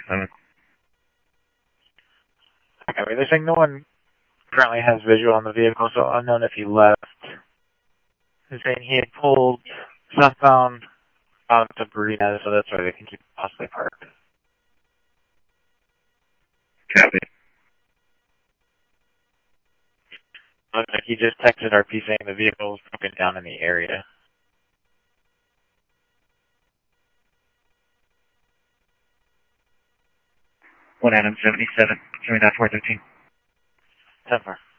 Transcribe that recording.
7. Okay, they're saying no one currently has visual on the vehicle, so unknown if he left. They're saying he had pulled southbound out to Barina, so that's why they think he possibly parked. Copy. Looks like he just texted RP saying the vehicle was broken down in the area. 1 Adam 77, 413. 10-4.